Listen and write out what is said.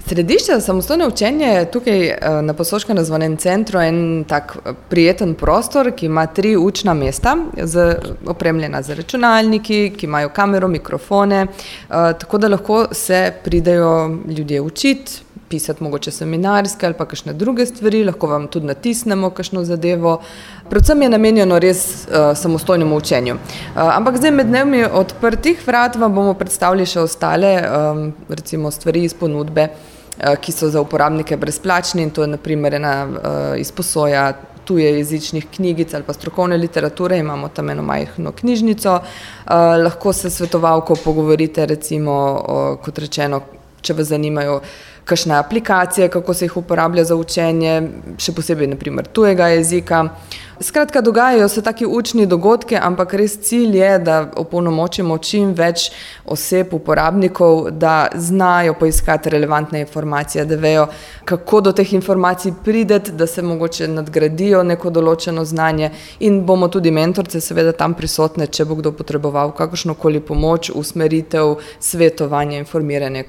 Središče za samostojno učenje je tukaj na Posoškem razvojnem centru en tak prijeten prostor, ki ima 3 učna mesta, opremljena z računalniki, ki imajo kamero, mikrofone, tako da lahko se pridejo ljudje učiti, pisati mogoče seminarske ali pa kakšne druge stvari, lahko vam tudi natisnemo kakšno zadevo. Predvsem je namenjeno res samostojnemu učenju. Ampak zdaj med dnevi odprtih vrat vam bomo predstavili še ostale recimo stvari iz ponudbe, ki so za uporabnike brezplačni, in to je na primer ena izposoja tujejezičnih knjigic ali pa strokovne literature. Imamo tam eno majhno knjižnico, lahko se svetovalko pogovorite recimo, kot rečeno, če vas zanimajo kakšne aplikacije, kako se jih uporablja za učenje, še posebej na primer tujega jezika. Skratka, dogajajo se taki učni dogodki, ampak res cilj je, da opolnomočimo čim več oseb, uporabnikov, da znajo poiskati relevantne informacije, da vejo, kako do teh informacij prideti, da se mogoče nadgradijo neko določeno znanje, in bomo tudi mentorice seveda tam prisotne, če bo kdo potreboval kakršnokoli pomoč, usmeritev, svetovanje, informiranje.